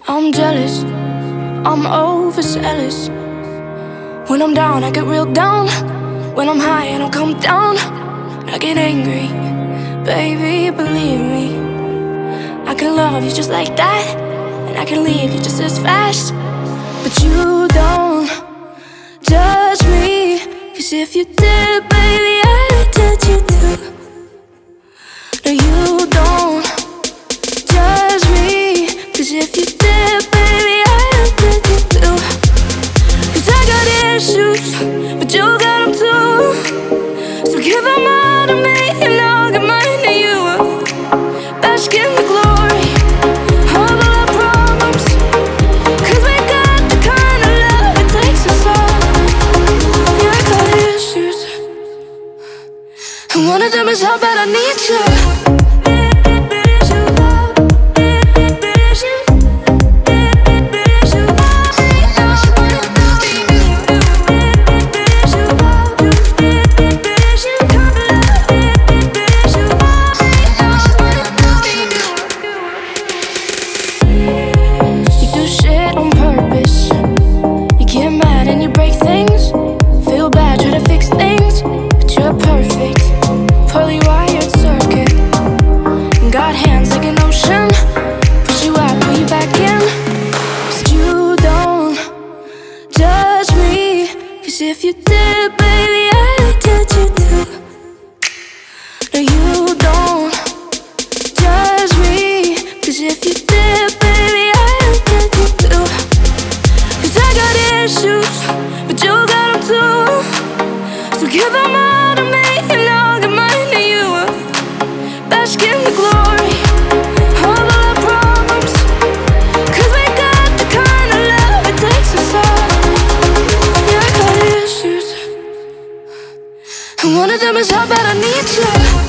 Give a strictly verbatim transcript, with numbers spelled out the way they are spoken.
I'm jealous, I'm overzealous. When I'm down, I get real down. When I'm high, I don't come down. I get angry, baby, believe me. I can love you just like that, and I can leave you just as fast. But you don't judge me, 'cause if you did, baby, I would judge you too. No, you don't judge me, 'cause if you did, baby, I would judge you too. 'Cause I got issues, but you got them too. So give them all to me, and I'll give mine to you. Bask in the glory of all our problems, 'cause we got the kind of love that takes us all. Yeah, I got issues, and one of them is how bad I need you. If you did, baby, I would judge you too. No, you don't judge me, 'cause if you did, baby, I would judge you too. 'Cause I got issues, but you got them too. So give them all to me, and I'll give mine to you. Bask in the glory of all our problems, 'cause we got the kind of love that takes us all. And one of them is how bad I need you.